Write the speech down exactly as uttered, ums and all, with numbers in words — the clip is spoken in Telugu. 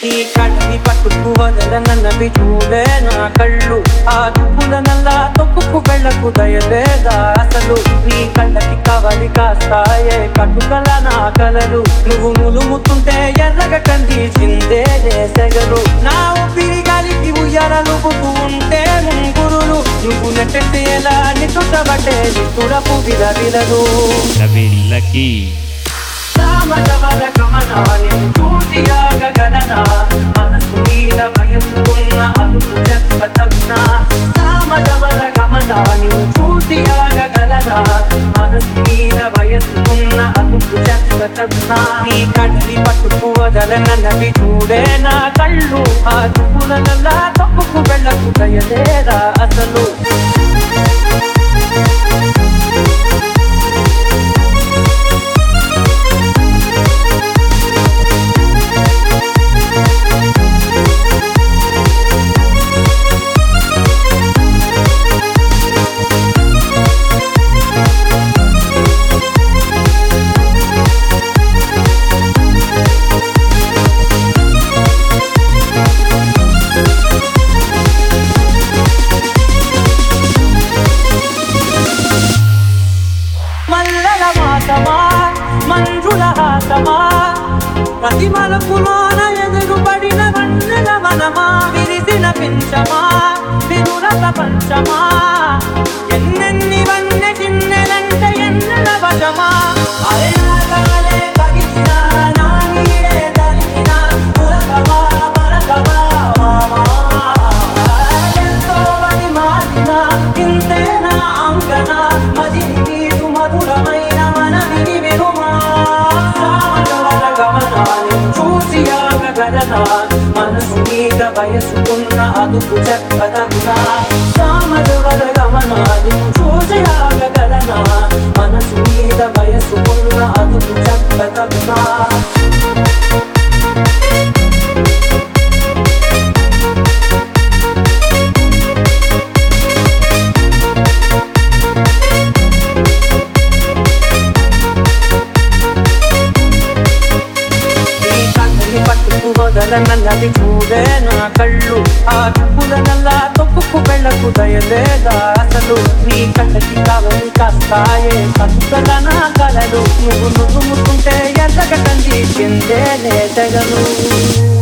నీ కళ్ళని పట్టుకు వదలనన్నవి చూడే నా కళ్ళు. ఆ తుప్పులనల్లా తొక్కుకు వెళ్ళకు దయలేదా అసలు. నీ కళ్ళకి కవలి కాస్తాయే కట్టుకల నా కలలు. నువ్వు నులుముతుంటే ఎర్రగ కందిసిందే సెగలు. నా ఊపిరి గాలికి ఉయ్యాలలుగుతూ ఉంటే ముంగురులు. నువ్వు నెట్టెట్టి ఎలా నిట్టుటబట్టే నిట్టుడపు విలవిలలు. వీళ్ళకి సామజవర గమనాన్ని పూర్తియాగగలనా. మనసు మీద భయమున్న అదుపు చెప్పతగ్నా. సామజవర గమనాన్ని పూర్తియాగగలనా. మనసు మీద వయస్సున్న అదుపు చెప్పతగ్నా. నీ కళ్ళని పట్టుకు వదలనన్నవి చూడే నా కళ్ళు. ఆ తుప్పులనల్లా తప్పుకు వెళ్ళకు దయలేదా అసలు. మల్లెల మాసమా మంజుల హాసమా. ప్రతి మలుపులోన ఎదురుపడిన వన్నెల వనమా. విరిసిన పించమా వినుల ప్రపంచమా. ఎన్నెన్ని వన్నె చిన్నెలంటే ఎన్నెల వశమా. అరేనాగాలే పగిలిన నా నీడే తలిగిన పులకమా పలకమా మామా. ఎంతో వడి మారిన ఇంతే నా అంగన. మదిని మధురమైన మనవిని వినుమా. సామజవర గమనాన్ని చూసి ఆగగలనా. మనసు మీద వయసుకున్న అదుపు చెప్పదగునా. సామజవర గమనాన్ని చూసి ఆగగలనా. మనసు మీద వయసుకున్న అదుపు చెప్పదగునా. పట్టుకు వదలనన్నది చూడే నా కళ్ళు. ఆ తుప్పులనల్లా తొక్కుకు వెళ్ళకు దయలేదా అసలు. నీ కళ్ళకి కావలి కాస్తాయే కట్టుకల నా కలలు. నువ్వు నువ్వు ముట్టుంటే ఎర్రగ కంది చిందే నేతగలు.